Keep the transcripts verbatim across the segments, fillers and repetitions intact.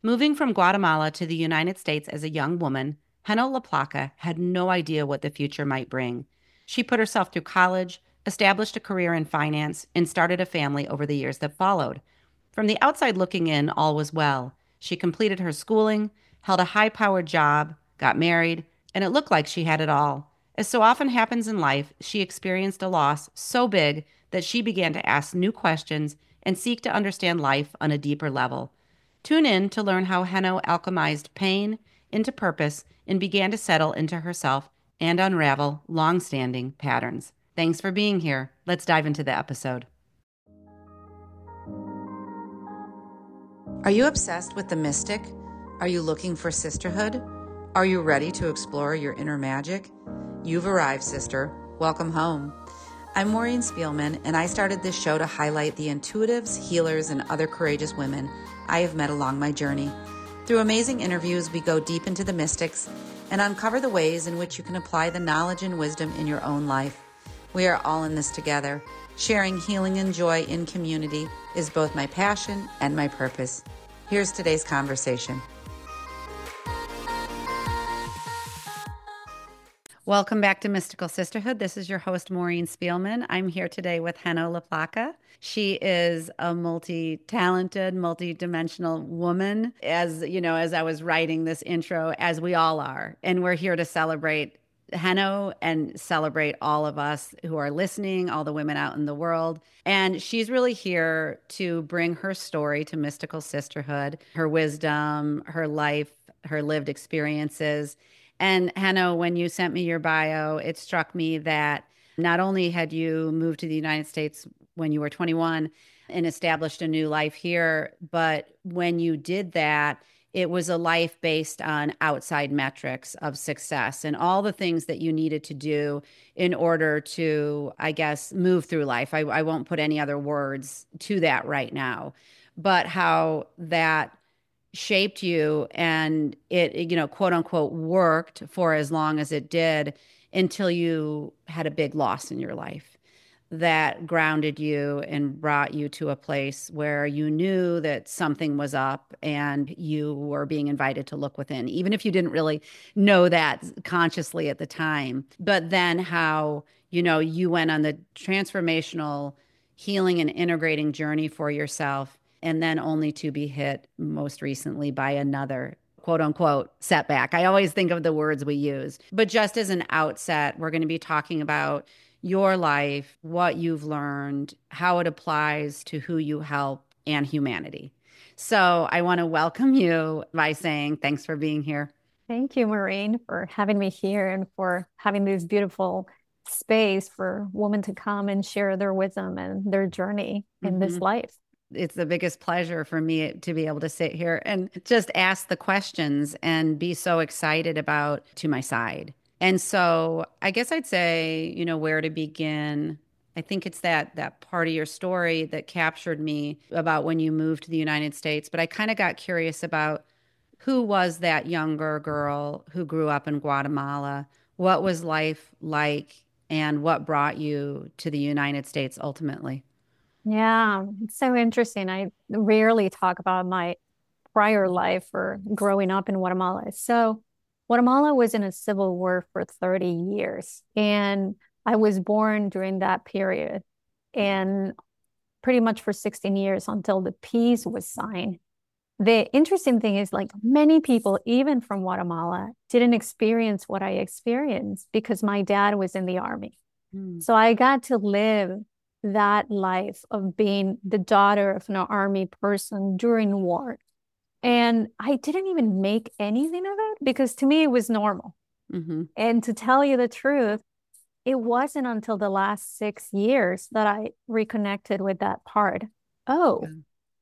Moving from Guatemala to the United States as a young woman, Heno LaPlaca had no idea what the future might bring. She put herself through college, established a career in finance, and started a family over the years that followed. From the outside looking in, all was well. She completed her schooling, held a high powered job, got married, and it looked like she had it all. As so often happens in life, she experienced a loss so big that she began to ask new questions and seek to understand life on a deeper level. Tune in to learn how Heno alchemized pain into purpose and began to settle into herself and unravel long-standing patterns. Thanks for being here. Let's dive into the episode. Are you obsessed with the mystic? Are you looking for sisterhood? Are you ready to explore your inner magic? You've arrived, sister. Welcome home. I'm Maureen Spielman, and I started this show to highlight the intuitives, healers, and other courageous women I have met along my journey. Through amazing interviews, we go deep into the mystics and uncover the ways in which you can apply the knowledge and wisdom in your own life. We are all in this together. Sharing healing and joy in community is both my passion and my purpose. Here's today's conversation. Welcome back to Mystical Sisterhood. This is your host, Maureen Spielman. I'm here today with Heno LaPlaca. She is a multi-talented, multi-dimensional woman, as you know, as I was writing this intro, as we all are. And we're here to celebrate Heno and celebrate all of us who are listening, all the women out in the world. And she's really here to bring her story to Mystical Sisterhood, her wisdom, her life, her lived experiences. And Heno, when you sent me your bio, it struck me that not only had you moved to the United States when you were twenty-one and established a new life here, but when you did that, it was a life based on outside metrics of success and all the things that you needed to do in order to, I guess, move through life. I, I won't put any other words to that right now, but how that shaped you and it, you know, quote unquote, worked for as long as it did until you had a big loss in your life that grounded you and brought you to a place where you knew that something was up and you were being invited to look within, even if you didn't really know that consciously at the time. But then how, you know, you went on the transformational healing and integrating journey for yourself, and then only to be hit most recently by another quote unquote setback. I always think of the words we use. But just as an outset, we're going to be talking about your life, what you've learned, how it applies to who you help and humanity. So I want to welcome you by saying thanks for being here. Thank you, Maureen, for having me here and for having this beautiful space for women to come and share their wisdom and their journey in mm-hmm. this life. It's the biggest pleasure for me to be able to sit here and just ask the questions and be so excited about to my side. And so I guess I'd say, you know, where to begin. I think it's that that part of your story that captured me about when you moved to the United States. But I kind of got curious about who was that younger girl who grew up in Guatemala? What was life like and what brought you to the United States ultimately? Yeah, it's so interesting. I rarely talk about my prior life or growing up in Guatemala. So Guatemala was in a civil war for thirty years, and I was born during that period, and pretty much for sixteen years until the peace was signed. The interesting thing is, like, many people, even from Guatemala, didn't experience what I experienced because my dad was in the army. Mm. So I got to live that life of being the daughter of an army person during war. And I didn't even make anything of it because to me it was normal. Mm-hmm. And to tell you the truth, it wasn't until the last six years that I reconnected with that part. Oh, yeah.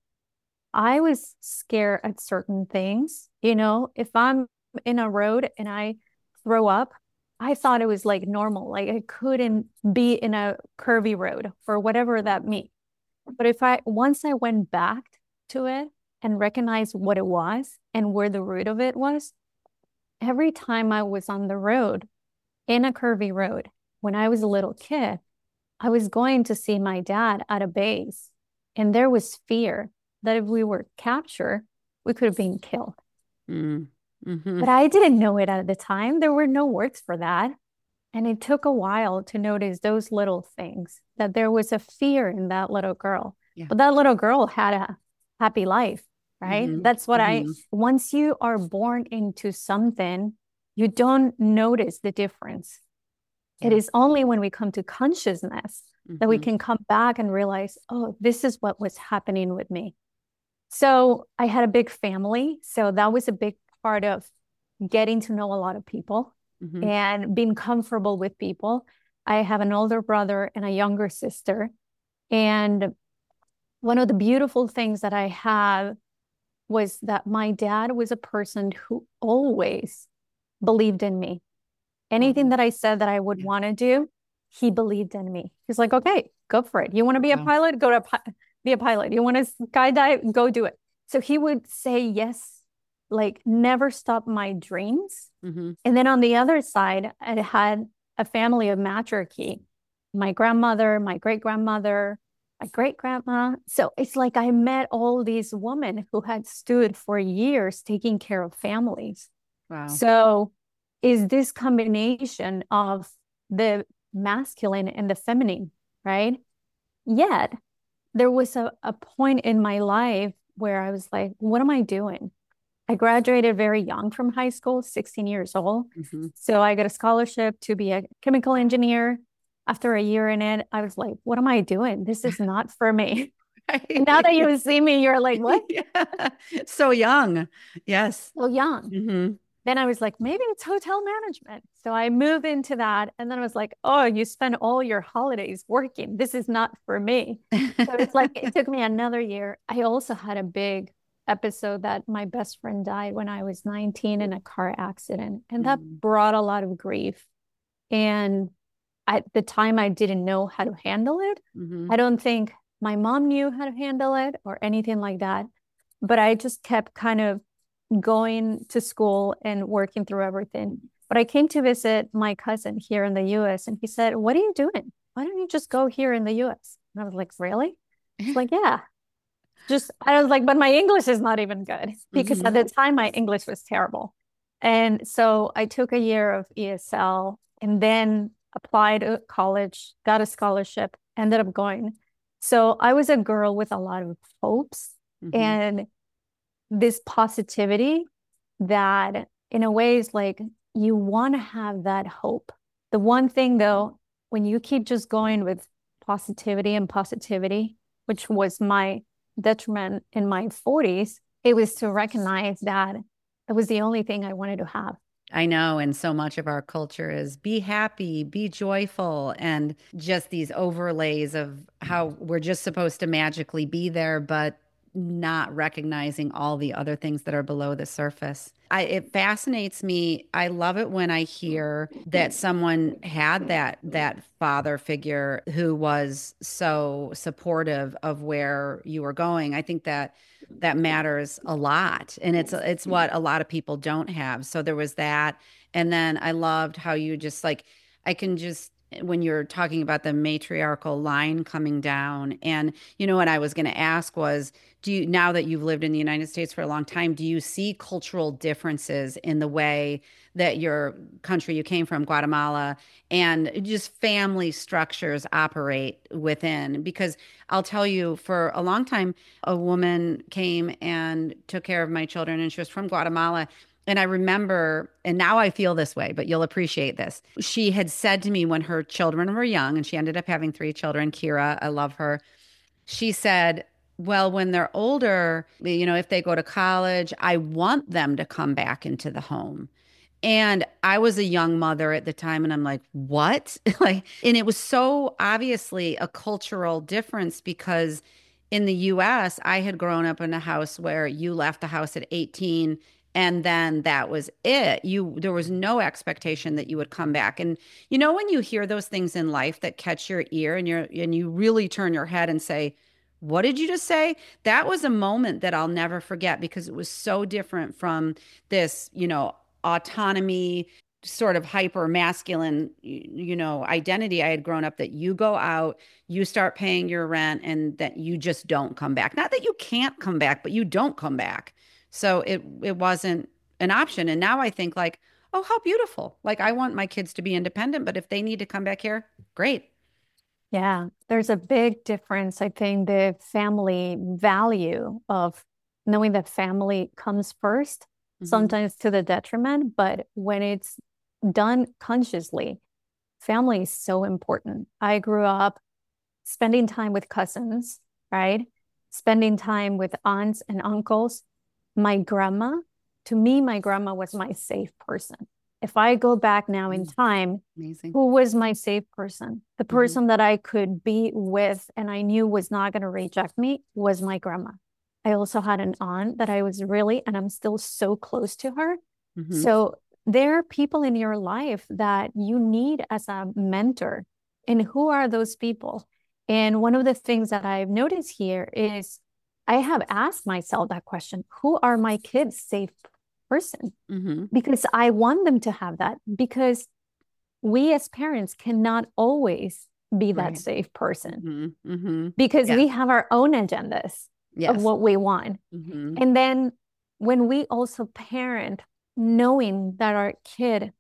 I was scared at certain things. You know, if I'm in a road and I throw up, I thought it was like normal. Like I couldn't be in a curvy road for whatever that means. But if I, once I went back to it and recognized what it was and where the root of it was, every time I was on the road, in a curvy road, when I was a little kid, I was going to see my dad at a base. And there was fear that if we were captured, we could have been killed. Mm. Hmm. But I didn't know it at the time. There were no words for that. And it took a while to notice those little things, that there was a fear in that little girl. Yeah. But that little girl had a happy life, right? Hmm. That's what I, Hmm. once you are born into something, you don't notice the difference. It Yeah. is only when we come to consciousness that we Hmm. can come back and realize, oh, this is what was happening with me. So I had a big family. So that was a big part of getting to know a lot of people Hmm. and being comfortable with people. I have an older brother and a younger sister. And one of the beautiful things that I have was that my dad was a person who always believed in me. Anything Oh, that I said that I would yeah. want to do, he believed in me. He's like, okay, go for it. You want to be a Wow. pilot? Go to pi- be a pilot. You want to skydive? Go do it. So he would say yes, like never stop my dreams. Hmm. And then on the other side, I had a family of matriarchy. My grandmother, my great grandmother, my great grandma. So it's like I met all these women who had stood for years taking care of families. Wow. So is this combination of the masculine and the feminine, right? Yet there was a, a point in my life where I was like, what am I doing? I graduated very young from high school, sixteen years old. Hmm. So I got a scholarship to be a chemical engineer. After a year in it, I was like, what am I doing? This is not for me. And now that you see me, you're like, what? Yeah. So young. Yes. So young. Hmm. Then I was like, maybe it's hotel management. So I moved into that. And then I was like, oh, you spend all your holidays working. This is not for me. So it's like, it took me another year. I also had a big episode that my best friend died when I was nineteen in a car accident. And that Mm. brought a lot of grief. And at the time, I didn't know how to handle it. Hmm. I don't think my mom knew how to handle it or anything like that. But I just kept kind of going to school and working through everything. But I came to visit my cousin here in the U S and he said, what are you doing? Why don't you just go here in the U S? And I was like, really? It's like, yeah. Just, I was like, but my English is not even good because at Hmm. the time my English was terrible. And so I took a year of E S L and then applied to college, got a scholarship, ended up going. So I was a girl with a lot of hopes Hmm. and this positivity that in a way is like you want to have that hope. The one thing though, when you keep just going with positivity and positivity, which was my detriment in my forties, it was to recognize that it was the only thing I wanted to have. I know. And so much of our culture is be happy, be joyful, and just these overlays of how we're just supposed to magically be there, but not recognizing all the other things that are below the surface. I, it fascinates me. I love it when I hear that someone had that that father figure who was so supportive of where you were going. I think that that matters a lot, and it's it's what a lot of people don't have. So there was that, and then I loved how you just like I can just when you're talking about the matriarchal line coming down. And you know what I was going to ask was, do you, now that you've lived in the United States for a long time, do you see cultural differences in the way that your country you came from, Guatemala, and just family structures operate within? Because I'll tell you, for a long time, a woman came and took care of my children, and she was from Guatemala. And I remember, and now I feel this way, but you'll appreciate this. She had said to me when her children were young, and she ended up having three children, Kira, I love her. She said, well, when they're older, you know, if they go to college, I want them to come back into the home. And I was a young mother at the time, and I'm like, what? Like, and it was so obviously a cultural difference because in the U S, I had grown up in a house where you left the house at eighteen and then that was it. You there was no expectation that you would come back. And you know when you hear those things in life that catch your ear and you're and you really turn your head and say, "What did you just say?" That was a moment that I'll never forget because it was so different from this, you know, autonomy, sort of hyper masculine, you know, identity I had grown up that you go out, you start paying your rent, and that you just don't come back. Not that you can't come back, but you don't come back. So it it wasn't an option. And now I think like, oh, how beautiful. Like I want my kids to be independent, but if they need to come back here, great. Yeah, there's a big difference. I think the family value of knowing that family comes first, Hmm. sometimes to the detriment, but when it's done consciously, family is so important. I grew up spending time with cousins, right? Spending time with aunts and uncles. My grandma, to me, my grandma was my safe person. If I go back now in Mm, time, amazing. who was my safe person? The Hmm. person that I could be with and I knew was not going to reject me was my grandma. I also had an aunt that I was really, and I'm still so close to her. Hmm. So there are people in your life that you need as a mentor. And who are those people? And one of the things that I've noticed here is I have asked myself that question, who are my kids' safe person? Hmm. Because I want them to have that. Because we as parents cannot always be that Right. safe person Hmm. Hmm. because Yes. we have our own agendas of Yes. what we want. Hmm. And then when we also parent, knowing that our kid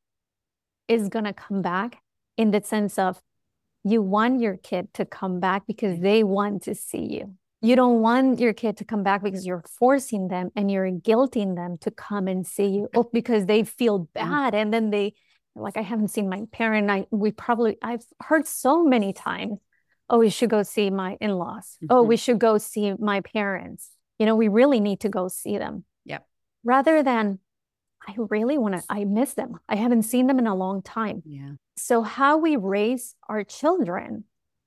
is going to come back in the sense of you want your kid to come back because they want to see you. You don't want your kid to come back because you're forcing them and you're guilting them to come and see you, or because they feel Yeah. bad and then they like I haven't seen my parent. I we probably I've heard so many times, oh, we should go see my in-laws. Oh, Hmm. we should go see my parents. You know, we really need to go see them. Yep. Rather than I really want to, I miss them. I haven't seen them in a long time. Yeah. So how we raise our children,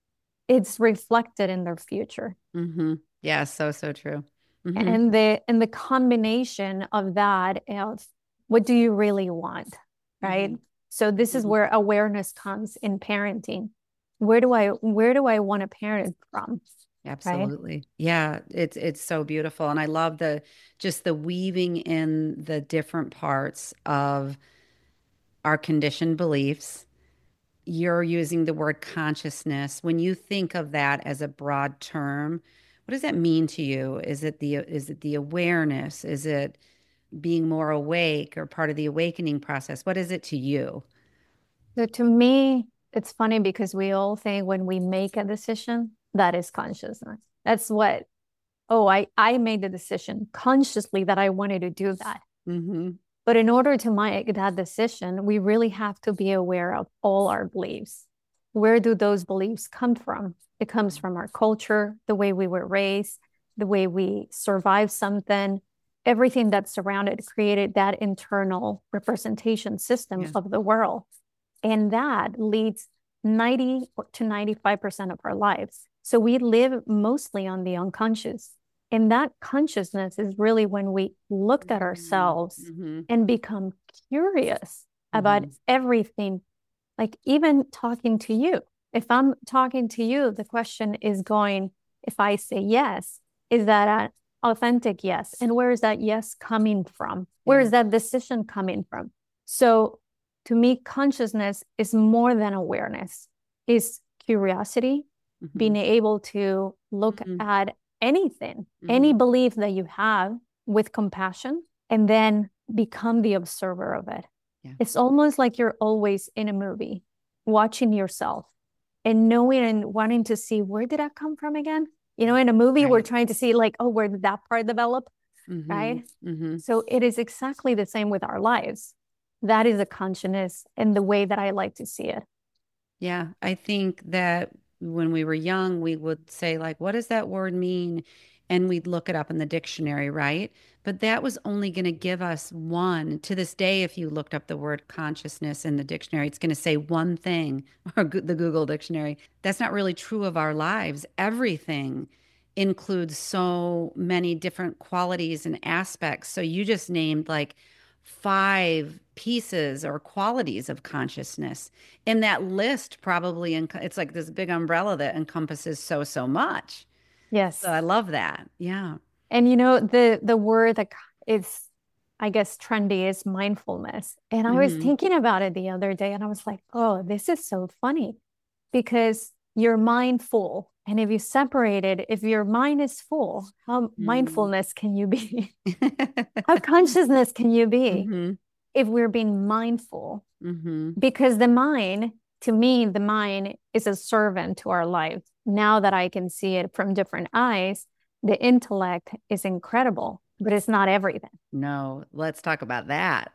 it's reflected in their future. Hmm. Yeah. So, so true. Hmm. And the and the combination of that of what do you really want, right? Hmm. So this is Hmm. where awareness comes in parenting. Where do I where do I want to parent from, right? Absolutely. Yeah, it's it's so beautiful. And I love the just the weaving in the different parts of our conditioned beliefs. You're using the word consciousness. When you think of that as a broad term, what does that mean to you? Is it the is it the awareness? Is it being more awake or part of the awakening process? What is it to you? So to me, it's funny because we all think when we make a decision, that is consciousness. That's what, oh, I, I made the decision consciously that I wanted to do that. Hmm. But in order to make that decision, we really have to be aware of all our beliefs. Where do those beliefs come from? It comes from our culture, the way we were raised, the way we survived something, everything that surrounded created that internal representation system Yeah. of the world. And that leads ninety to ninety-five percent of our lives. So we live mostly on the unconscious. And that consciousness is really when we looked at ourselves Mm-hmm. and become curious about Hmm. everything, like even talking to you. If I'm talking to you, the question is going, if I say yes, is that an authentic yes? And where is that yes coming from? Where Yeah. is that decision coming from? So to me, consciousness is more than awareness, is curiosity, being Hmm. able to look Hmm. at anything, any Hmm. belief that you have with compassion, and then become the observer of it. Yeah. It's almost like you're always in a movie, watching yourself and knowing and wanting to see where did that come from again? You know, in a movie, we're Right. trying to see like, oh, where did that part develop? Hmm. Right? Hmm. So it is exactly the same with our lives. That is a consciousness and the way that I like to see it. Yeah, I think that when we were young, we would say, like, what does that word mean? And we'd look it up in the dictionary, right? But that was only going to give us one. To this day, if you looked up the word consciousness in the dictionary, it's going to say one thing, or Goo- the Google dictionary. That's not really true of our lives. Everything includes so many different qualities and aspects. So you just named like five pieces or qualities of consciousness. And that list probably, enc- it's like this big umbrella that encompasses so, so much. So Yes. I love that. Yeah. And you know, the the word that is, I guess, trendy is mindfulness. And I was Hmm. thinking about it the other day and I was like, oh, this is so funny because you're mindful. And if you separate it, if your mind is full, how Mm. mindfulness can you be? How consciousness can you be Mm-hmm. if we're being mindful? Mm-hmm. Because the mind, to me, the mind is a servant to our life. Now that I can see it from different eyes, the intellect is incredible, but it's not everything. No, let's talk about that.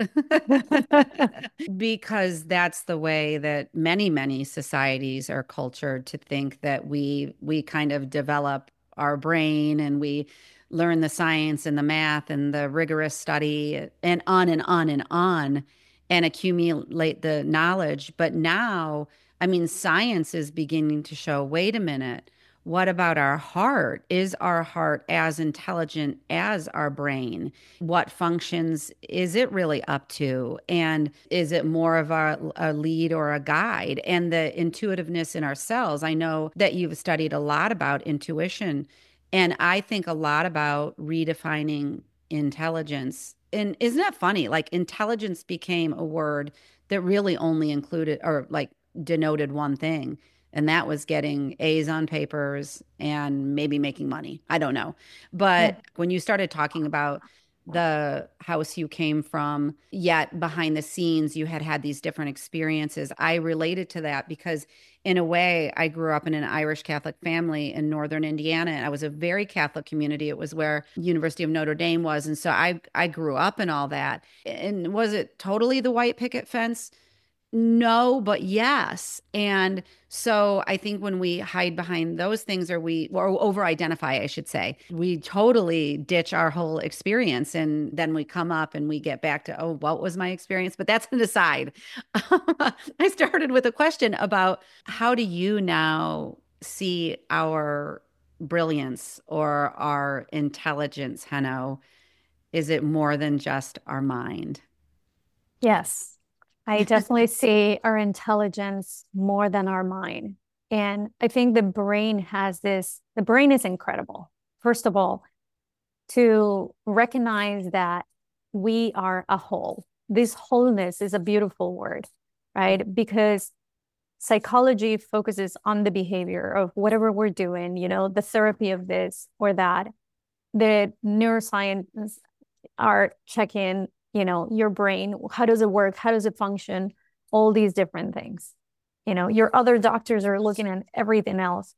Because that's the way that many, many societies are cultured to think that we we kind of develop our brain and we learn the science and the math and the rigorous study and on and on and on and accumulate the knowledge. But now, I mean, science is beginning to show, wait a minute. What about our heart? Is our heart as intelligent as our brain? What functions is it really up to? And is it more of a, a lead or a guide? And the intuitiveness in ourselves. I know that you've studied a lot about intuition, and I think a lot about redefining intelligence. And isn't that funny? Like intelligence became a word that really only included or like denoted one thing, and that was getting A's on papers and maybe making money. I don't know. Yeah. But when you started talking about the house you came from, yet behind the scenes you had had these different experiences, I related to that because, in a way, I grew up in an Irish Catholic family in northern Indiana, and I was a very Catholic community. It was where University of Notre Dame was, and so I I grew up in all that. And was it totally the white picket fence? No, but yes. And so I think when we hide behind those things or we or over identify, I should say, we totally ditch our whole experience and then we come up and we get back to, oh, what was my experience? But that's an aside. I started with a question about how do you now see our brilliance or our intelligence, Hanno? Is it more than just our mind? Yes, I definitely see our intelligence more than our mind. And I think the brain has this, the brain is incredible. First of all, to recognize that we are a whole. This wholeness is a beautiful word, right? Because psychology focuses on the behavior of whatever we're doing, you know, the therapy of this or that. The neuroscience are checking, you know, your brain. How does it work? How does it function? All these different things. You know, your other doctors are looking at everything else.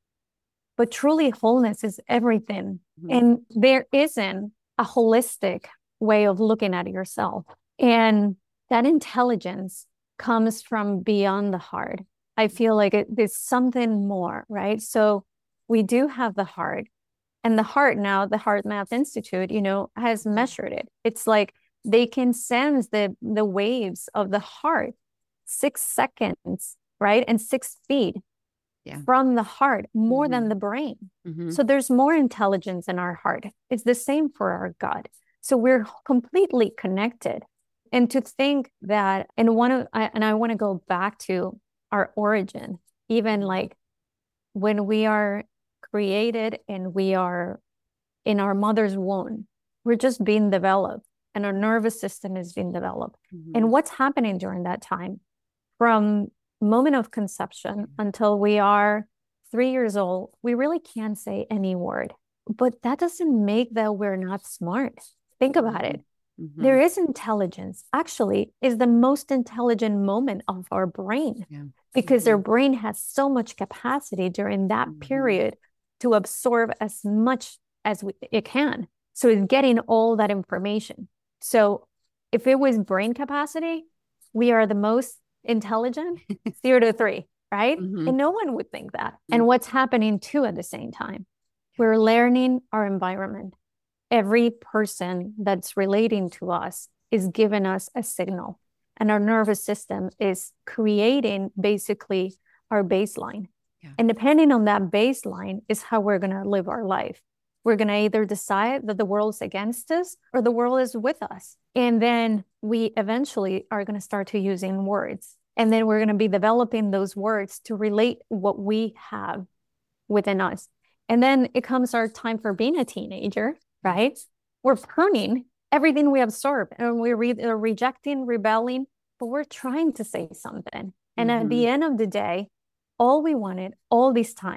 But truly, wholeness is everything. Mhm. And there isn't a holistic way of looking at yourself. And that intelligence comes from beyond the heart. I feel like it, there's something more, right? So we do have the heart. And the heart now, the Heart Math Institute, you know, has measured it. It's like they can sense the the waves of the heart six seconds, right? And six feet Yeah. from the heart more Mhm. than the brain. Mhm. So there's more intelligence in our heart. It's the same for our gut. So we're completely connected. And to think that, and one of, I, and I want to go back to our origin, even like when we are created and we are in our mother's womb, we're just being developed and our nervous system is being developed. Mhm. And what's happening during that time from moment of conception until we are three years old, we really can't say any word. But that doesn't make that we're not smart. Think about it. Mm-hmm. There is intelligence. Actually, is the most intelligent moment of our brain Yeah. because Mm-hmm. our brain has so much capacity during that Mm-hmm. period to absorb as much as we, it can. So it's getting all that information. So if it was brain capacity, we are the most intelligent, zero to three, right? Mm-hmm. And no one would think that. Mm-hmm. And what's happening too at the same time? We're learning our environment. Every person that's relating to us is giving us a signal. And our nervous system is creating basically our baseline. Yeah. And depending on that baseline is how we're going to live our life. We're going to either decide that the world's against us or the world is with us. And then we eventually are going to start to using words. And then we're going to be developing those words to relate what we have within us. And then it comes our time for being a teenager, right? We're pruning everything we absorb and we're re- rejecting, rebelling, but we're trying to say something. And mm-hmm. at the end of the day, all we wanted all this time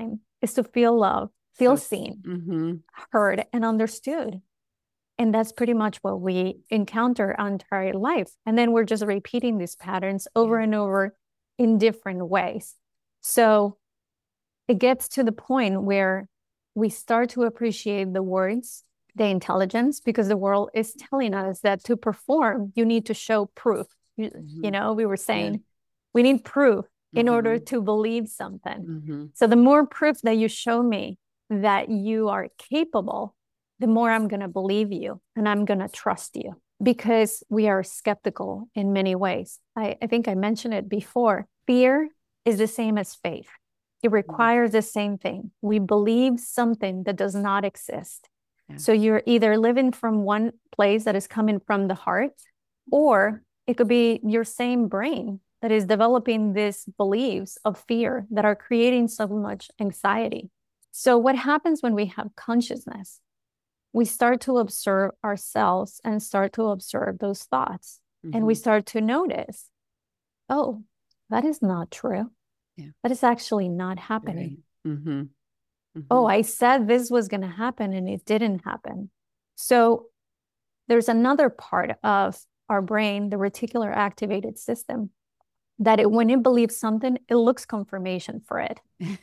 is to feel love, feel So, seen, mm-hmm. heard, and understood. And that's pretty much what we encounter our entire life. And then we're just repeating these patterns over Yeah. and over in different ways. So it gets to the point where we start to appreciate the words, the intelligence, because the world is telling us that to perform, you need to show proof. You, Mm-hmm. you know, we were saying Yeah. we need proof in Mm-hmm. order to believe something. Mm-hmm. So the more proof that you show me that you are capable, the more I'm going to believe you and I'm going to trust you, because we are skeptical in many ways. I, I think I mentioned it before. Fear is the same as faith. It requires the same thing. We believe something that does not exist. Yeah. So you're either living from one place that is coming from the heart, or it could be your same brain that is developing these beliefs of fear that are creating so much anxiety. So what happens when we have consciousness? We start to observe ourselves and start to observe those thoughts. Mm-hmm. And we start to notice, oh, that is not true. Yeah. That is actually not happening. Right. Mm-hmm. Mm-hmm. Oh, I said this was going to happen and it didn't happen. So there's another part of our brain, the reticular activated system, that it, when it believes something, it looks confirmation for it.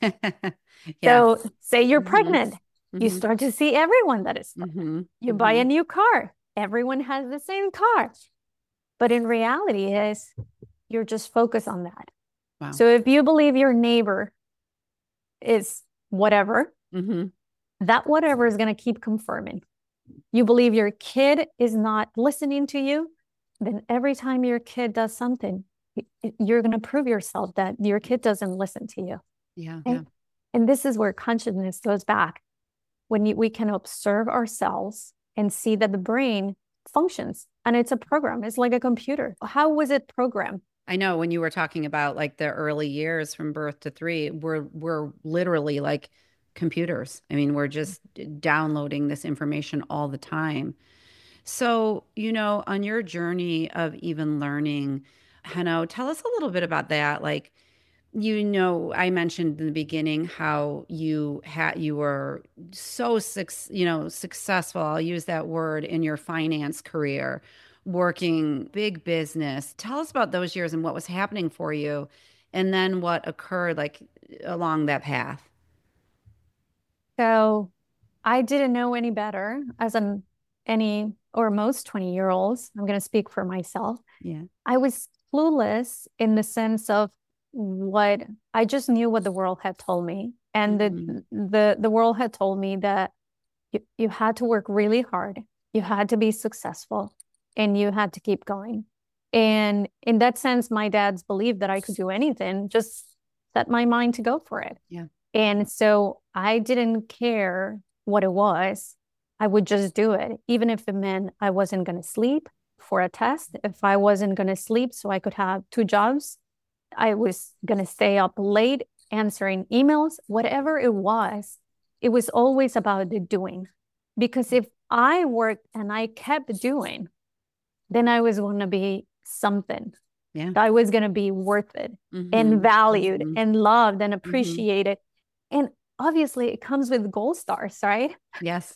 Yeah. So say you're mm-hmm. pregnant, mm-hmm. you start to see everyone that is pregnant. Mm-hmm. You mm-hmm. buy a new car, everyone has the same car. But in reality is you're just focused on that. Wow. So if you believe your neighbor is whatever, mm-hmm. that whatever is going to keep confirming. You believe your kid is not listening to you, then every time your kid does something, you're going to prove yourself that your kid doesn't listen to you. Yeah. And, yeah. and this is where consciousness goes back. When you, we can observe ourselves and see that the brain functions, and it's a program. It's like a computer. How was it programmed? I know when you were talking about like the early years from birth to three, we're we're literally like computers. I mean, we're just downloading this information all the time. So, you know, on your journey of even learning, Heno, tell us a little bit about that. Like, you know, I mentioned in the beginning how you had you were so suc you know successful. I'll use that word in your finance career, working big business. Tell us about those years and what was happening for you, and then what occurred like along that path. So, I didn't know any better as an any or most twenty year olds. I'm going to speak for myself. Yeah, I was clueless in the sense of what I just knew what the world had told me. And mm-hmm. the, the, the world had told me that you, you had to work really hard. You had to be successful and you had to keep going. And in that sense, my dad's believed that I could do anything, just set my mind to go for it. Yeah. And so I didn't care what it was. I would just do it, even if it meant I wasn't going to sleep for a test. If I wasn't going to sleep so I could have two jobs, I was going to stay up late answering emails, whatever it was. It was always about the doing. Because if I worked and I kept doing, then I was going to be something. Yeah. I was going to be worth it mm-hmm. and valued mm-hmm. and loved and appreciated. Mm-hmm. And obviously it comes with gold stars, right? Yes.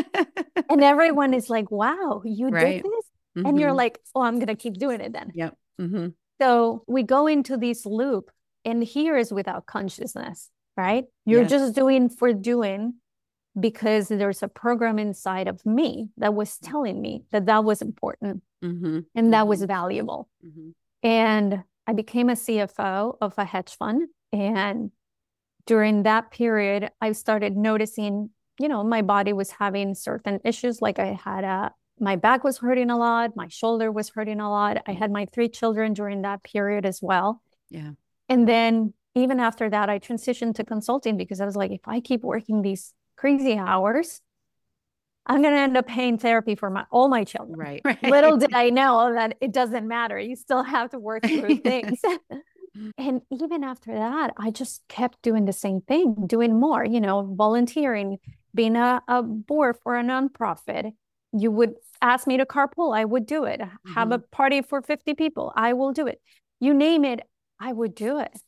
And everyone is like, wow, you right. did this? Mm-hmm. And you're like, oh, I'm going to keep doing it then. Yep. Mm-hmm. So we go into this loop, and here is without consciousness, right? You're yes. just doing for doing because there's a program inside of me that was telling me that that was important mm-hmm. and that mm-hmm. was valuable. Mm-hmm. And I became a C F O of a hedge fund. And during that period, I started noticing, you know, my body was having certain issues. Like I had a, my back was hurting a lot. My shoulder was hurting a lot. I had my three children during that period as well. Yeah. And then even after that, I transitioned to consulting because I was like, if I keep working these crazy hours, I'm going to end up paying therapy for my all my children. Right. right. Little did I know that it doesn't matter. You still have to work through things. And even after that, I just kept doing the same thing, doing more, you know, volunteering, being a, a board for a nonprofit. You would ask me to carpool, I would do it. Mm-hmm. Have a party for fifty people, I will do it. You name it, I would do it.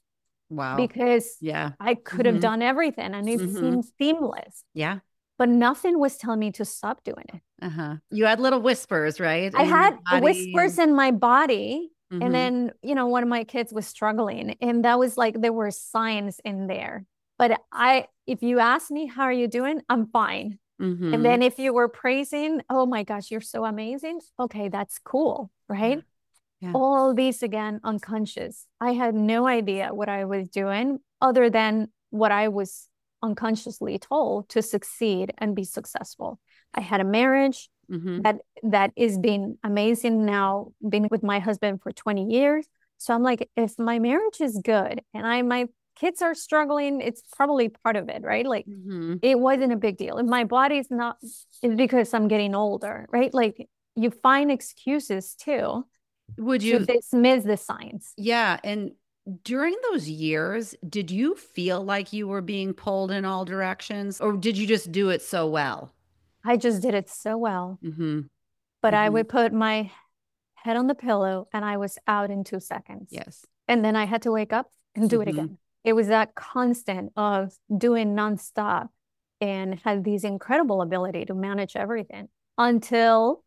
Wow. because Yeah. I could have Mm-hmm. done everything and it Mm-hmm. seemed seamless, Yeah. but nothing was telling me to stop doing it. Uh-huh. You had little whispers, right? I In your had body whispers and in my body. And mm-hmm. then, you know, one of my kids was struggling, and that was like there were signs in there. But I, if you ask me, how are you doing? I'm fine. And Mm-hmm. then if you were praising, oh my gosh, you're so amazing. Okay, that's cool, Yeah. right? Yeah. All these again, unconscious. I had no idea what I was doing other than what I was unconsciously told to succeed and be successful. I had a marriage Mm-hmm. that that is being amazing now, been with my husband for twenty years. So I'm like, if my marriage is good and I my kids are struggling, it's probably part of it, right? Like Mm-hmm. it wasn't a big deal. If my body's not, it's because I'm getting older, right? Like you find excuses too Would to you, dismiss the signs. yeah, and during those years, did you feel like you were being pulled in all directions, or did you just do it so well? I just did it so well, Mm-hmm. but I Mm-hmm. would put my head on the pillow and I was out in two seconds. Yes. And then I had to wake up and do it Mm-hmm. again. It was that constant of doing nonstop and had these incredible ability to manage everything until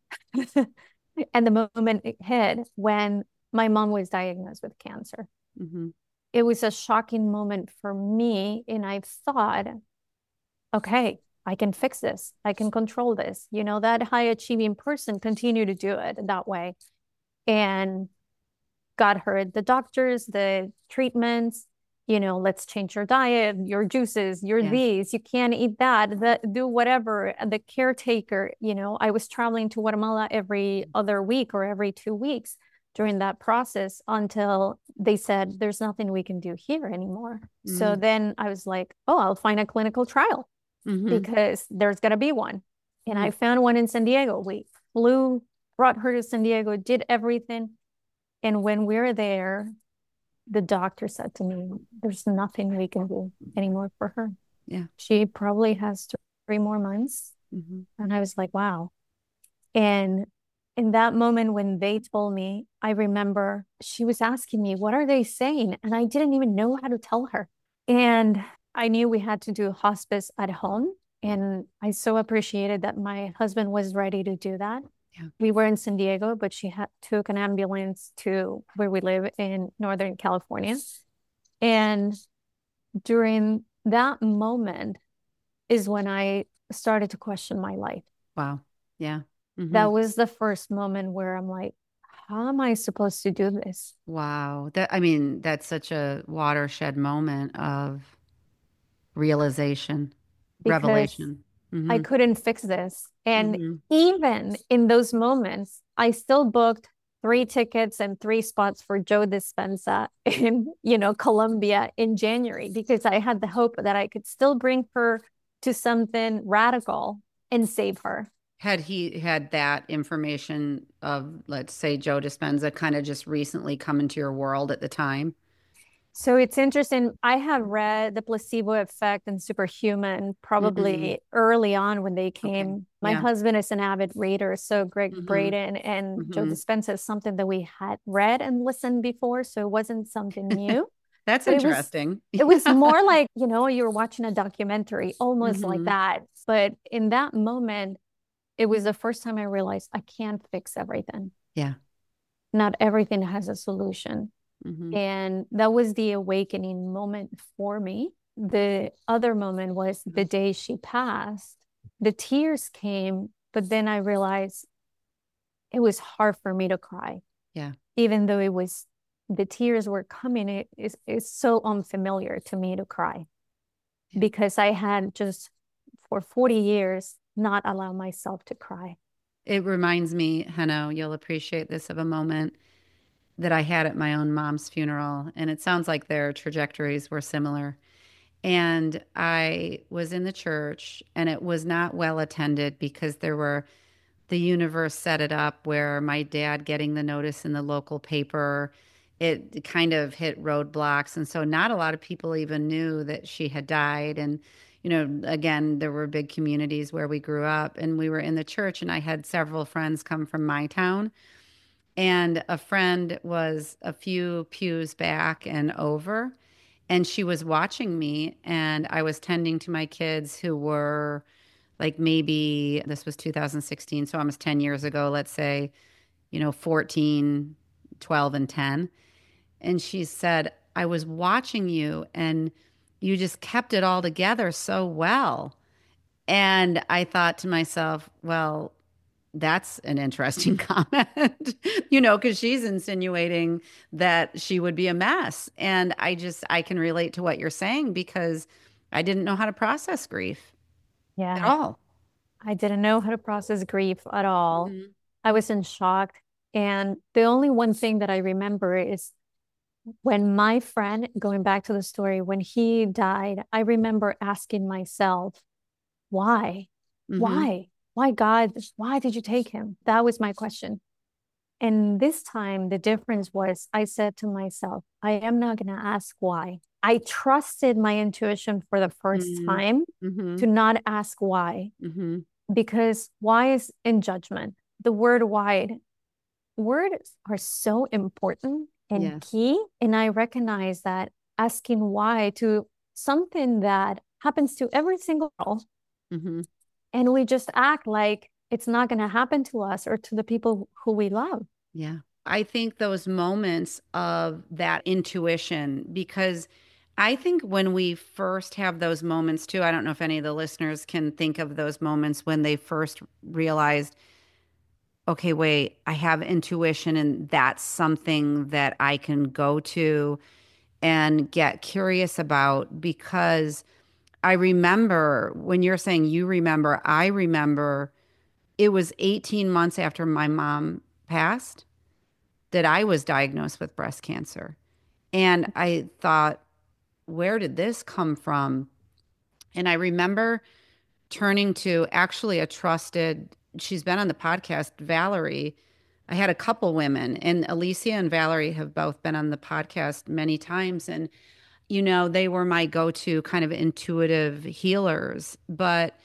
and the moment it hit when my mom was diagnosed with cancer. Mm-hmm. It was a shocking moment for me. And I thought, okay, I can fix this. I can control this. You know, that high achieving person continue to do it that way. And got her the doctors, the treatments, you know, let's change your diet, your juices, your Yeah. these, you can't eat that, that do whatever. The caretaker, you know, I was traveling to Guatemala every other week or every two weeks during that process until they said there's nothing we can do here anymore. So Mm-hmm. then I was like, oh, I'll find a clinical trial Mm-hmm. because there's going to be one. And Mm-hmm. I found one in San Diego. We flew, brought her to San Diego, did everything. And when we were there, the doctor said to me, there's nothing we can do anymore for her. Yeah. She probably has three more months. Mm-hmm. And I was like, wow. And in that moment when they told me, I remember she was asking me, what are they saying? And I didn't even know how to tell her. And I knew we had to do hospice at home. And I so appreciated that my husband was ready to do that. Yeah. We were in San Diego, but she had took an ambulance to where we live in Northern California. And during that moment is when I started to question my life. Wow. Yeah. Mm-hmm. That was the first moment where I'm like, how am I supposed to do this? Wow. That, I mean, that's such a watershed moment of realization, Because revelation. I Mm-hmm. couldn't fix this. And Mm-hmm. even in those moments, I still booked three tickets and three spots for Joe Dispenza in, you know, Colombia in January because I had the hope that I could still bring her to something radical and save her. Had he had that information of, let's say, Joe Dispenza kind of just recently come into your world at the time? So it's interesting. I had read The Placebo Effect and Superhuman Mm-hmm. probably early on when they Okay. came. My Yeah. husband is an avid reader, so Greg Mm-hmm. Braden and Joe Mm-hmm. Dispenza is something that we had read and listened before, so it wasn't something new. That's But it was interesting. it was Yeah. more like, you know, you were watching a documentary, almost like Mm-hmm. that. But in that moment, it was the first time I realized I can't fix everything. Yeah. Not everything has a solution. Mm-hmm. And that was the awakening moment for me. The other moment was the day she passed. The tears came, but then I realized it was hard for me to cry, Yeah. even though it was the tears were coming. It is it's so unfamiliar to me to cry Yeah. because I had just for forty years not allowed myself to cry. It reminds me, Heno, you'll appreciate this, of a moment that I had at my own mom's funeral. And it sounds like their trajectories were similar. And I was in the church, and it was not well attended because there were, the universe set it up where my dad getting the notice in the local paper, it kind of hit roadblocks. And so not a lot of people even knew that she had died. And, you know, again, there were big communities where we grew up, and we were in the church, and I had several friends come from my town. And a friend was a few pews back and over. And she was watching me, and I was tending to my kids who were like, maybe this was two thousand sixteen, so almost ten years ago, let's say, you know, fourteen, twelve, and ten. And she said, I was watching you and you just kept it all together so well. And I thought to myself, well, that's an interesting comment, you know, because she's insinuating that she would be a mess. And I just, I can relate to what you're saying because I didn't know how to process grief at Yeah. all. I didn't know how to process grief at all. Mhm. I was in shock. And the only one thing that I remember is when my friend, going back to the story, when he died, I remember asking myself, why? Mhm. Why? Why, God? Why did you take him? That was my question. And this time, the difference was I said to myself, I am not going to ask why. I trusted my intuition for the first Mhm. time to Mhm. not ask why, Mhm. because why is in judgment. The word why, words are so important and Yes. key. And I recognize that asking why to something that happens to every single girl, Mhm. and we just act like it's not going to happen to us or to the people who we love. Yeah. I think those moments of that intuition, because I think when we first have those moments too, I don't know if any of the listeners can think of those moments when they first realized, okay, wait, I have intuition and that's something that I can go to and get curious about. Because I remember when you're saying you remember, I remember it was eighteen months after my mom passed that I was diagnosed with breast cancer. And I thought, where did this come from? And I remember turning to actually a trusted, she's been on the podcast, Valerie. I had a couple women, and Alicia and Valerie have both been on the podcast many times. And, you know, they were my go to kind of intuitive healers. But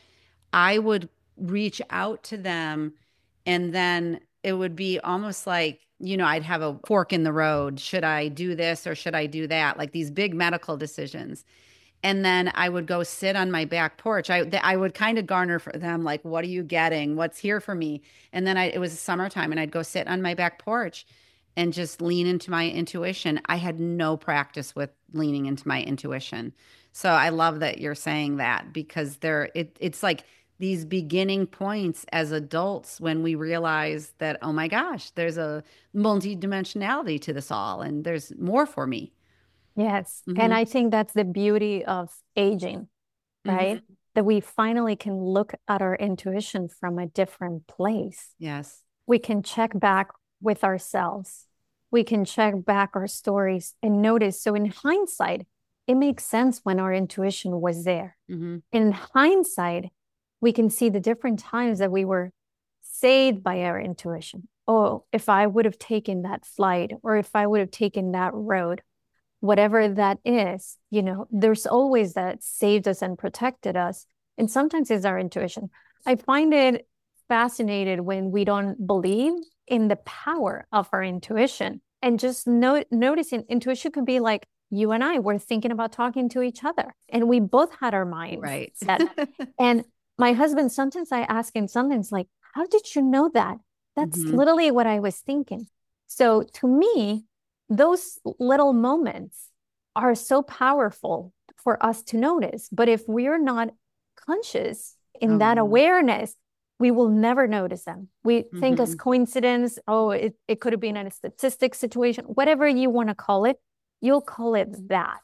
I would reach out to them, and then it would be almost like, you know, I'd have a fork in the road. Should I do this or should I do that? Like these big medical decisions. And then I would go sit on my back porch. I I would kind of garner for them, like, what are you getting? What's here for me? And then I it was summertime, and I'd go sit on my back porch and just lean into my intuition. I had no practice with leaning into my intuition. So I love that you're saying that, because there it it's like these beginning points as adults when we realize that, oh my gosh, there's a multidimensionality to this all and there's more for me. Yes. And Hmm. I think that's the beauty of aging, right? Hmm. That we finally can look at our intuition from a different place. Yes. We can check back with ourselves. We can check back our stories and notice. So, in hindsight, it makes sense when our intuition was there. Hmm. In hindsight, we can see the different times that we were saved by our intuition. Oh, if I would have taken that flight, or if I would have taken that road, whatever that is, you know, there's always that saved us and protected us. And sometimes it's our intuition. I find it fascinated when we don't believe in the power of our intuition, and just no- noticing intuition could be like you and I were thinking about talking to each other, and we both had our minds Right. set. And my husband, sometimes I ask him, sometimes like, how did you know that? That's Hmm. literally what I was thinking. So to me, those little moments are so powerful for us to notice. But if we're not conscious in Oh, that yeah. awareness, we will never notice them. We think as Hmm. coincidence, oh, it, it could have been a statistic situation, whatever you want to call it, you'll call it that.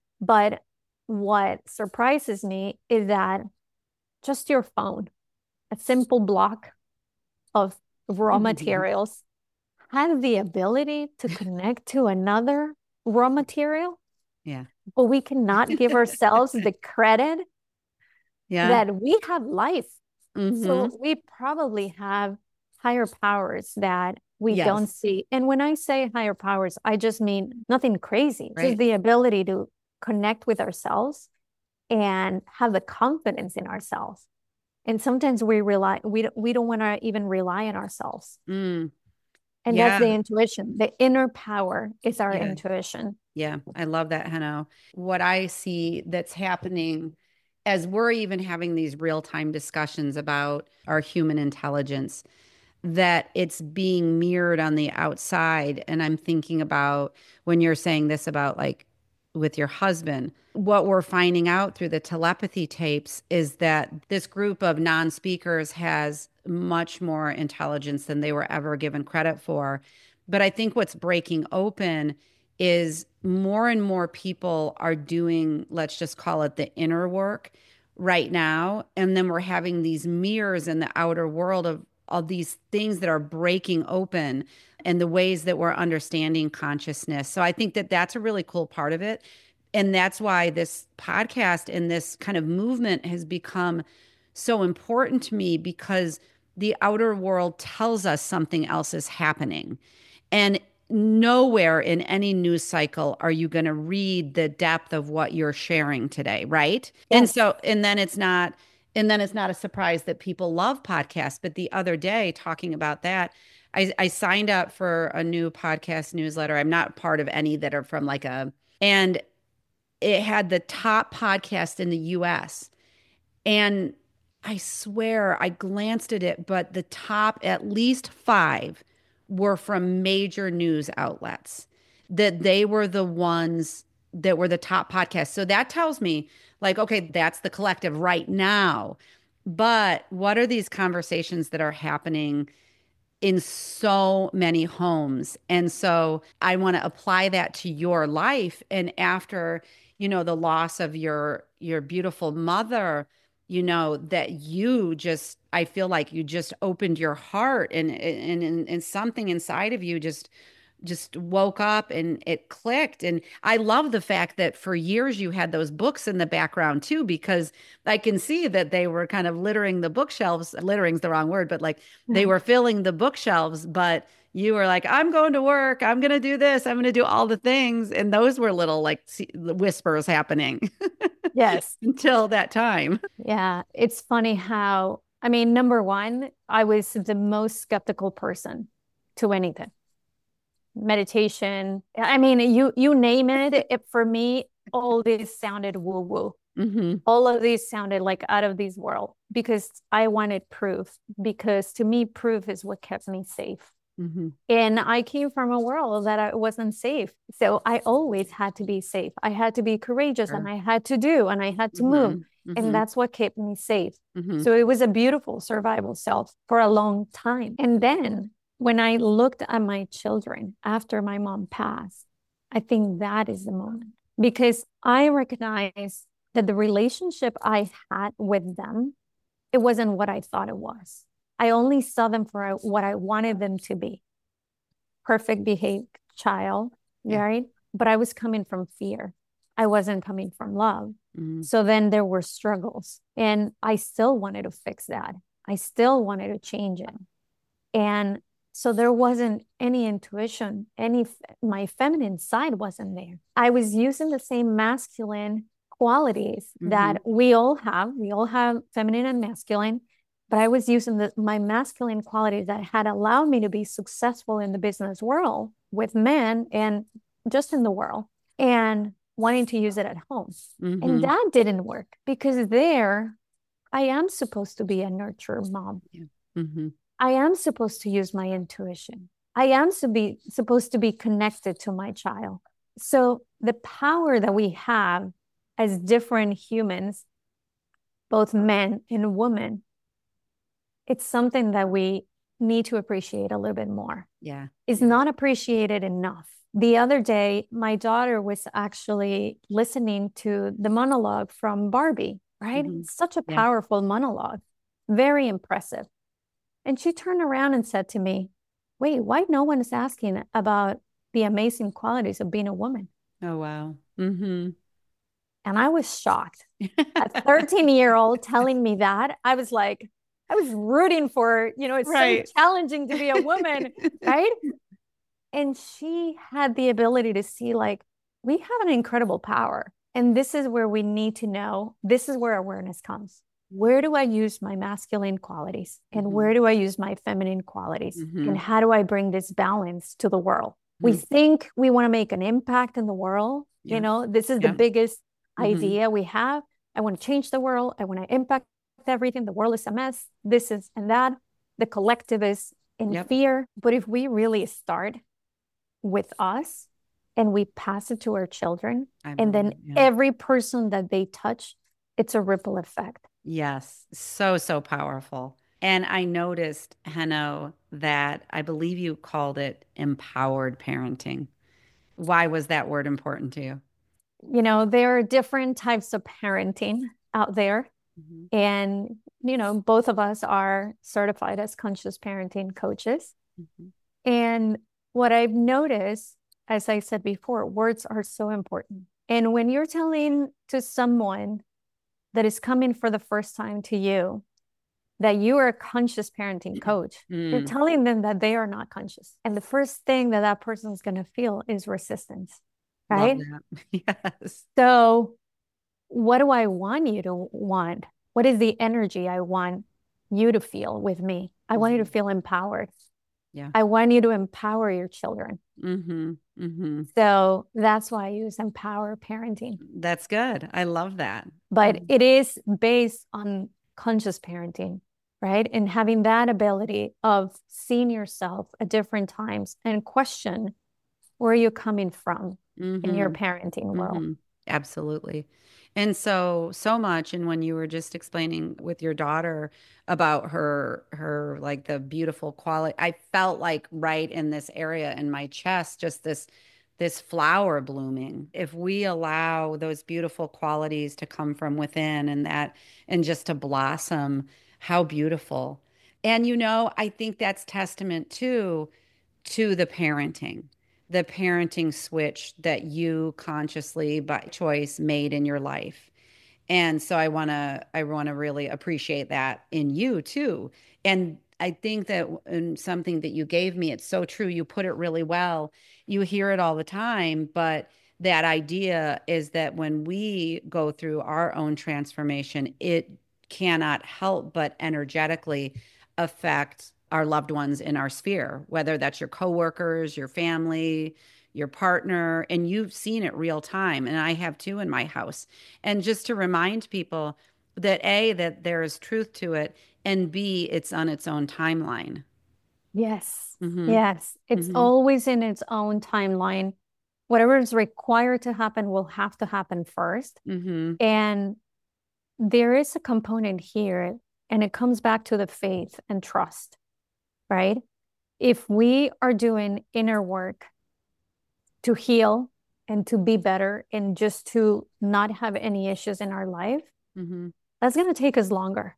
But what surprises me is that just your phone, a simple block of raw materials, has the ability to connect to another raw material, Yeah. but we cannot give ourselves the credit Yeah. that we have life. Hmm. So we probably have higher powers that we don't Yes. see. And when I say higher powers, I just mean nothing crazy, just Right. the ability to connect with ourselves and have the confidence in ourselves. And sometimes we rely, we don't, we don't want to even rely on ourselves. Mm. And that's Yeah. the intuition. The inner power is our Yeah. intuition. Yeah. I love that, Heno. What I see that's happening as we're even having these real-time discussions about our human intelligence, that it's being mirrored on the outside. And I'm thinking about when you're saying this about like with your husband, what we're finding out through the telepathy tapes is that this group of non-speakers has much more intelligence than they were ever given credit for. But I think what's breaking open is more and more people are doing, let's just call it the inner work right now. And then we're having these mirrors in the outer world of all these things that are breaking open and the ways that we're understanding consciousness. So I think that that's a really cool part of it. And that's why this podcast and this kind of movement has become so important to me, because the outer world tells us something else is happening. And nowhere in any news cycle are you going to read the depth of what you're sharing today, right? And Yes. so, and then it's not, and then it's not a surprise that people love podcasts. But the other day, talking about that, I, I signed up for a new podcast newsletter. I'm not part of any that are from like a, and it had the top podcast in the U S. And I swear I glanced at it, but the top at least five were from major news outlets, that they were the ones that were the top podcasts. So that tells me, like, okay, that's the collective right now. But what are these conversations that are happening in so many homes? And so I want to apply that to your life. And after, you know, the loss of your your beautiful mother, you know, that you just, I feel like you just opened your heart, and and and, and something inside of you just just woke up and it clicked. And I love the fact that for years you had those books in the background too, because I can see that they were kind of littering the bookshelves. Littering's the wrong word, but like they were filling the bookshelves, but you were like, I'm going to work. I'm going to do this. I'm going to do all the things. And those were little like whispers happening Yes. until that time. Yeah. It's funny how, I mean, number one, I was the most skeptical person to anything. Meditation. I mean, you you name it. It for me, all this sounded woo woo. Mm-hmm. All of these sounded like out of this world, because I wanted proof. Because to me, proof is what kept me safe. Mm-hmm. And I came from a world that I wasn't safe. So I always had to be safe. I had to be courageous, Sure. and I had to do, and I had to Mm-hmm. move. Mm-hmm. And that's what kept me safe. Mm-hmm. So it was a beautiful survival self for a long time. And then when I looked at my children after my mom passed, I think that is the moment, because I recognized that the relationship I had with them, it wasn't what I thought it was. I only saw them for what I wanted them to be. Perfect behaved child, Yeah. right? But I was coming from fear. I wasn't coming from love. Mm-hmm. So then there were struggles, and I still wanted to fix that. I still wanted to change it. And so there wasn't any intuition, any, my feminine side wasn't there. I was using the same masculine qualities Mm-hmm. that we all have. We all have feminine and masculine, but I was using the, my masculine qualities that had allowed me to be successful in the business world with men and just in the world, and wanting to use it at home. Mm-hmm. And that didn't work, because there I am supposed to be a nurturer mom. Yeah. Mm-hmm. I am supposed to use my intuition. I am to be, supposed to be connected to my child. So the power that we have as different humans, both men and women, it's something that we need to appreciate a little bit more. Yeah. It's Yeah. not appreciated enough. The other day, my daughter was actually listening to the monologue from Barbie, right? Mm-hmm. It's such a Yeah. powerful monologue, very impressive. And she turned around and said to me, wait, why no one is asking about the amazing qualities of being a woman? Oh, wow. Mm-hmm. And I was shocked. A thirteen-year-old telling me that, I was like, I was rooting for, you know, it's Right. so challenging to be a woman, right? And she had the ability to see, like, we have an incredible power. And this is where we need to know, this is where awareness comes. where do I use my masculine qualities and Mm-hmm. where do I use my feminine qualities? Mm-hmm. And how do I bring this balance to the world? We Mm-hmm. think we want to make an impact in the world. You Yeah. know, this is the Yeah. biggest Mm-hmm. idea we have. I want to change the world. I want to impact everything. The world is a mess. This is and that. The collective is in Yep. fear. But if we really start with us and we pass it to our children, I and then believe, yeah. every person that they touch, it's a ripple effect. Yes, so, so powerful. And I noticed, Heno, that I believe you called it empowered parenting. Why was that word important to you? You know, there are different types of parenting out there. Mm-hmm. And, you know, both of us are certified as conscious parenting coaches. Mm-hmm. And what I've noticed, as I said before, words are so important. And when you're telling to someone that is coming for the first time to you that you are a conscious parenting coach, Mm. you're telling them that they are not conscious. And the first thing that that person is going to feel is resistance, right? Love that. Yes. So what do I want you to want? What is the energy I want you to feel with me? I mm-hmm. want you to feel empowered. Yeah. I want you to empower your children. Mm-hmm. Mm-hmm. So that's why I use empower parenting. That's good. I love that. But Mm-hmm. it is based on conscious parenting, right? And having that ability of seeing yourself at different times and question where you're coming from mm-hmm. in your parenting world. Mm-hmm. Absolutely. And so, so much. And when you were just explaining with your daughter about her, her, like the beautiful quality, I felt like right in this area in my chest, just this, this flower blooming. If we allow those beautiful qualities to come from within and that, and just to blossom, how beautiful. And, you know, I think that's testament too, to the parenting the parenting switch that you consciously by choice made in your life. And so I want to I want to really appreciate that in you too. And I think that in something that you gave me, it's so true. You put it really well. You hear it all the time, but that idea is that when we go through our own transformation, it cannot help but energetically affect our loved ones in our sphere, whether that's your coworkers, your family, your partner, and you've seen it real time. And I have too in my house. And just to remind people that A, that there is truth to it, and B, it's on its own timeline. Yes. Mm-hmm. Yes. It's mm-hmm. always in its own timeline. Whatever is required to happen will have to happen first. Mm-hmm. And there is a component here, and it comes back to the faith and trust, right? If we are doing inner work to heal and to be better and just to not have any issues in our life, mm-hmm. that's going to take us longer.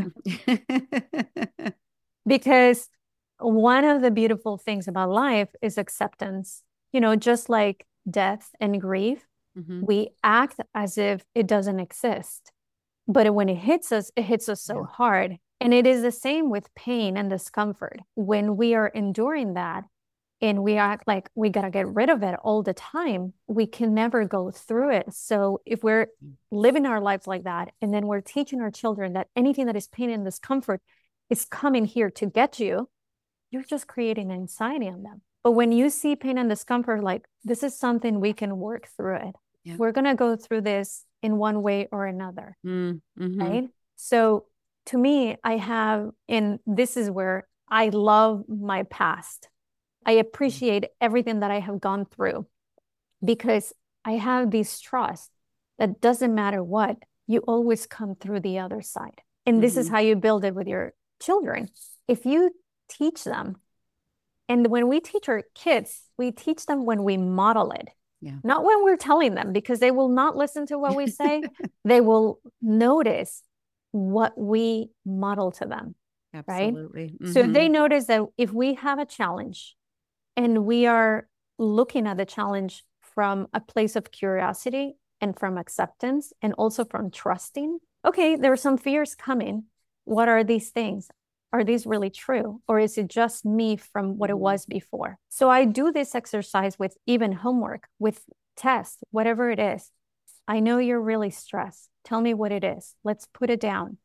Because one of the beautiful things about life is acceptance. You know, just like death and grief, mm-hmm. we act as if it doesn't exist. But when it hits us, it hits us so yeah. hard. And it is the same with pain and discomfort. When we are enduring that and we act like we got to get rid of it all the time, we can never go through it. So if we're living our lives like that, and then we're teaching our children that anything that is pain and discomfort is coming here to get you, you're just creating anxiety on them. But when you see pain and discomfort, like this is something we can work through it. Yeah. We're going to go through this in one way or another, mm-hmm. right? So to me, I have, and this is where I love my past. I appreciate everything that I have gone through because I have this trust that doesn't matter what, you always come through the other side. And mm-hmm. this is how you build it with your children. If you teach them, and when we teach our kids, we teach them when we model it. Yeah. Not when we're telling them, because they will not listen to what we say. They will notice what we model to them. Absolutely. Right? Mm-hmm. So they notice that if we have a challenge and we are looking at the challenge from a place of curiosity and from acceptance and also from trusting, okay, there are some fears coming. What are these things? Are these really true? Or is it just me from what it was before? So I do this exercise with even homework, with tests, whatever it is. I know you're really stressed. Tell me what it is. Let's put it down.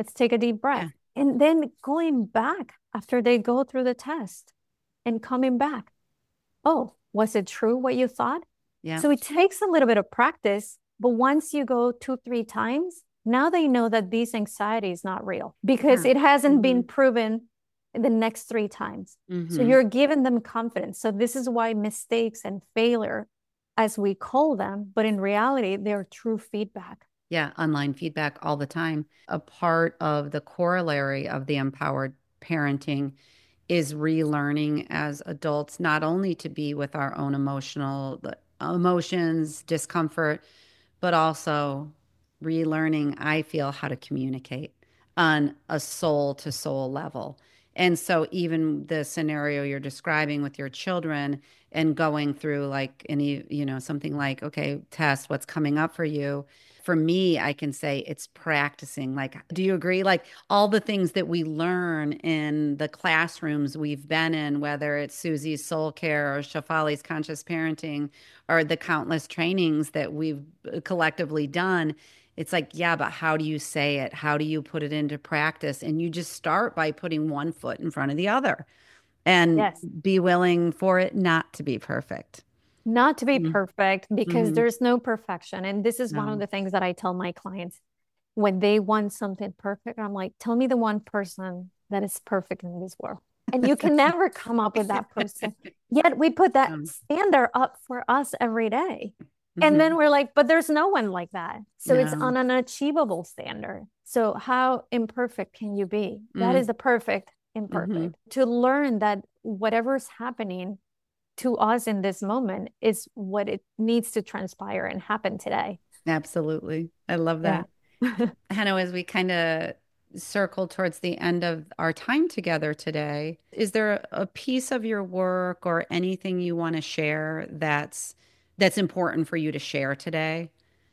Let's take a deep breath. Yeah. And then going back after they go through the test and coming back. Oh, was it true what you thought? Yeah. So it takes a little bit of practice, but once you go two, three times, now they know that this anxiety is not real because Yeah. it hasn't Mm-hmm. been proven the next three times. Mm-hmm. So you're giving them confidence. So this is why mistakes and failure, as we call them, but in reality, they're true feedback. Yeah, online feedback all the time. A part of the corollary of the empowered parenting is relearning as adults, not only to be with our own emotional emotions, discomfort, but also relearning, I feel, how to communicate on a soul to soul level. And so, even the scenario you're describing with your children and going through like any, you know, something like, okay, test what's coming up for you. For me, I can say it's practicing. Like, do you agree? Like, all the things that we learn in the classrooms we've been in, whether it's Susie's Soul Care or Shafali's Conscious Parenting, or the countless trainings that we've collectively done, it's like, yeah, but how do you say it? How do you put it into practice? And you just start by putting one foot in front of the other and Yes. be willing for it not to be perfect. Not to be Mm-hmm. perfect because Mm-hmm. there's no perfection. And this is one of No. the things that I tell my clients when they want something perfect. I'm like, tell me the one person that is perfect in this world. And you can never come up with that person. Yet we put that Um, standard up for us every day. And mm-hmm. then we're like, but there's no one like that. So it's No. on an achievable standard. So how imperfect can you be? That Mm. is the perfect imperfect. Mm-hmm. To learn that whatever's happening to us in this moment is what it needs to transpire and happen today. Absolutely. I love Yeah. that. Hannah, as we kind of circle towards the end of our time together today, is there a piece of your work or anything you want to share that's that's important for you to share today?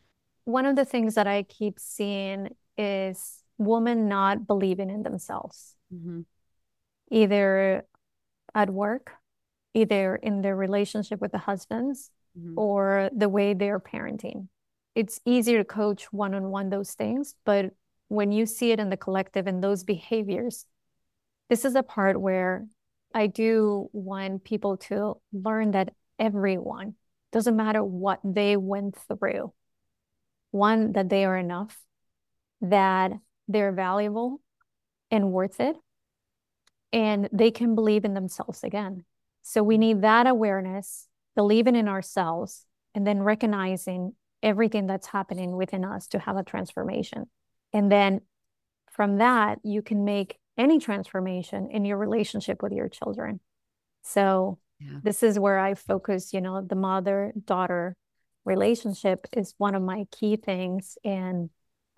One of the things that I keep seeing is women not believing in themselves, Mm-hmm. either at work, either in their relationship with the husbands, Mm-hmm. or the way they're parenting. It's easier to coach one-on-one those things, but when you see it in the collective and those behaviors, this is a part where I do want people to learn that everyone, doesn't matter what they went through, one, that they are enough, that they're valuable and worth it, and they can believe in themselves again. So we need that awareness, believing in ourselves, and then recognizing everything that's happening within us to have a transformation. And then from that, you can make any transformation in your relationship with your children. So Yeah. this is where I focus, you know, the mother-daughter relationship is one of my key things. And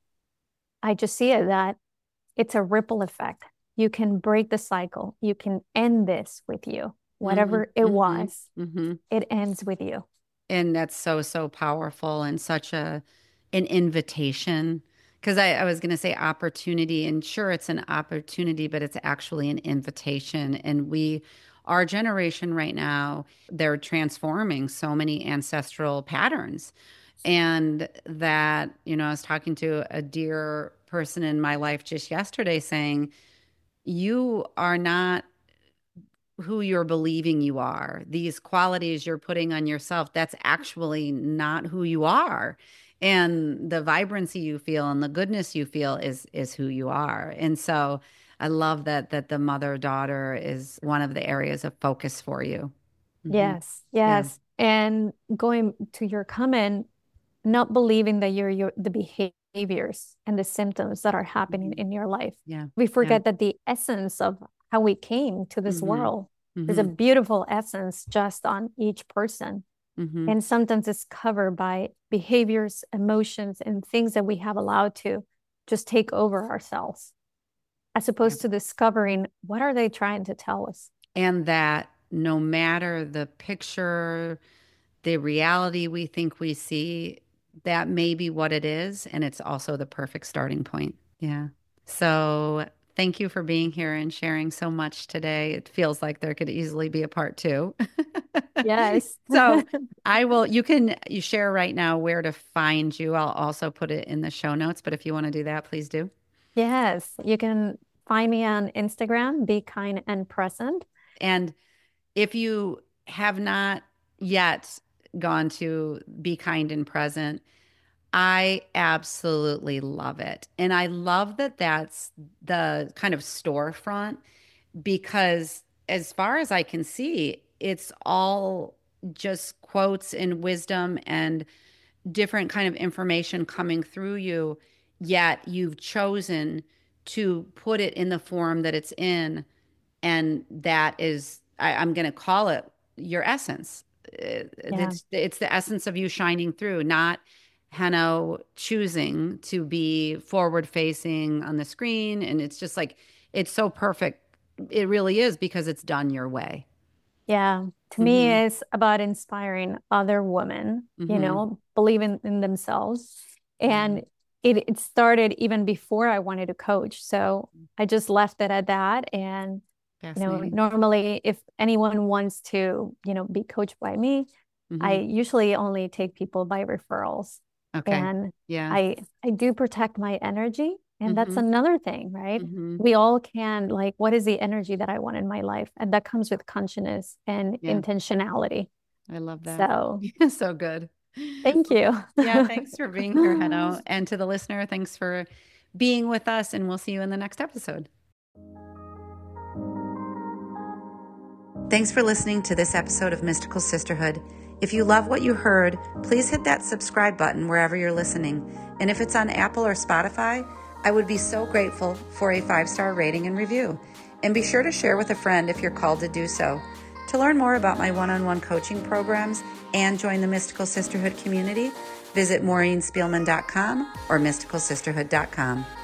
I just see it that it's a ripple effect. You can break the cycle. You can end this with you. Whatever Mm-hmm. it Mm-hmm. was, Mm-hmm. it ends with you. And that's so, so powerful and such a an invitation. Because I, I was going to say opportunity, and sure, it's an opportunity, but it's actually an invitation. And we, our generation right now, they're transforming so many ancestral patterns. And that, you know, I was talking to a dear person in my life just yesterday saying, you are not who you're believing you are. These qualities you're putting on yourself, that's actually not who you are. And the vibrancy you feel and the goodness you feel is is who you are. And so I love that that the mother daughter is one of the areas of focus for you. Hmm. Yes, Yeah. yes. And going to your comment, not believing that you're your the behaviors and the symptoms that are happening Hmm. in your life. Yeah. We Yeah. forget that the essence of how we came to this Hmm. world is a Hmm. beautiful essence just on each person. Hmm. And sometimes it's covered by behaviors, emotions, and things that we have allowed to just take over ourselves, as Yeah. opposed to discovering what are they trying to tell us. And that no matter the picture, the reality we think we see, that may be what it is. And it's also the perfect starting point. Yeah. So thank you for being here and sharing so much today. It feels like there could easily be a part two. Yes. So I will, you can you share right now where to find you. I'll also put it in the show notes, but if you want to do that, please do. Yes, you can find me on Instagram, Be Kind and Present. And if you have not yet gone to Be Kind and Present, I absolutely love it. And I love that that's the kind of storefront because, as far as I can see, it's all just quotes and wisdom and different kind of information coming through you, yet you've chosen to put it in the form that it's in. And that is, I, I'm going to call it your essence. Yeah. It's, it's the essence of you shining through, not Hanno choosing to be forward facing on the screen. And it's just like, it's so perfect. It really is because it's done your way. Yeah. To me, Mm-hmm. it's about inspiring other women, you Mm-hmm. know, believe in, in themselves. Yeah. And it, it started even before I wanted to coach. So I just left it at that. And, you know, Fascinating. normally if anyone wants to, you know, be coached by me, I Mm-hmm. usually only take people by referrals. Okay. And Yeah. I I do protect my energy. And that's Mm-hmm. another thing, right? Mm-hmm. We all can, like, what is the energy that I want in my life? And that comes with consciousness and Yeah. intentionality. I love that. So So good. thank you. Yeah. Thanks for being here, Hanno. And to the listener, thanks for being with us. And we'll see you in the next episode. Thanks for listening to this episode of Mystical Sisterhood. If you love what you heard, please hit that subscribe button wherever you're listening. And if it's on Apple or Spotify, I would be so grateful for a five-star rating and review. And be sure to share with a friend if you're called to do so. To learn more about my one-on-one coaching programs and join the Mystical Sisterhood community, visit maureen spielman dot com or mystical sisterhood dot com.